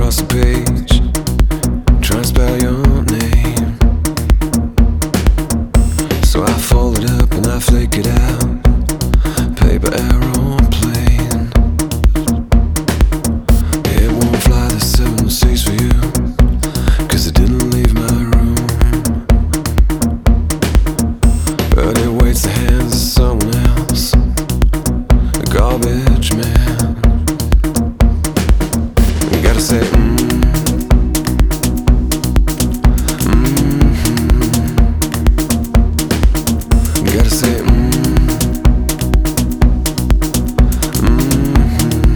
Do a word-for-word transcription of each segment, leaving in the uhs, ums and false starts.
across the page, trying to spell your name. So I fold it up and I flick it out. Paper aeroplane. It won't fly the seven seas for you, 'cause it didn't leave my room. But it waits the hands of someone else, a garbage man. You gotta say mm. Gotta say mm, mm-hmm.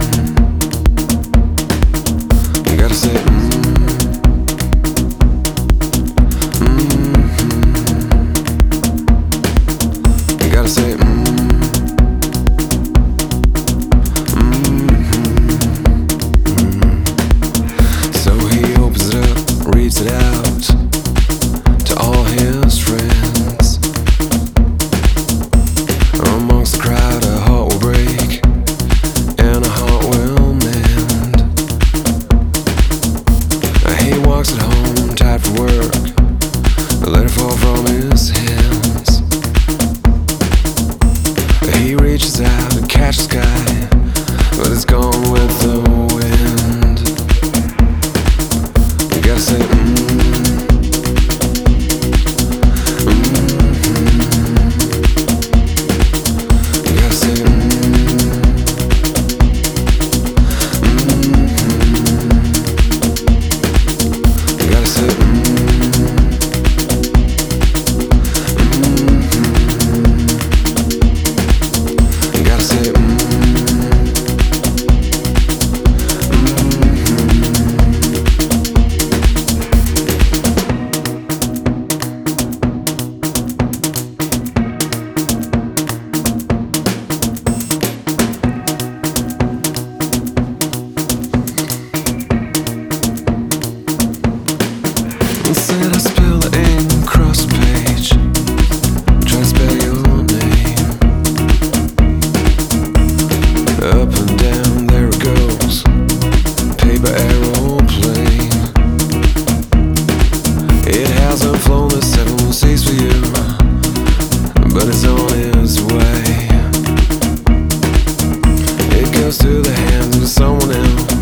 Gotta say mm, mm-hmm. Gotta say mm, mm-hmm. So he opens it up, reads it out to all his friends. Amongst the crowd, a heart will break and a heart will mend. He walks at home, tired for work, let it fall from his hands. He reaches out to catch the sky, but it's gone with the wind. You gotta say mm. Instead I spill the ink across the page, try to spell your name. Up and down, there it goes, paper aeroplane. It hasn't flown the seven seas for you, but it's on its way. It goes to the hands of someone else,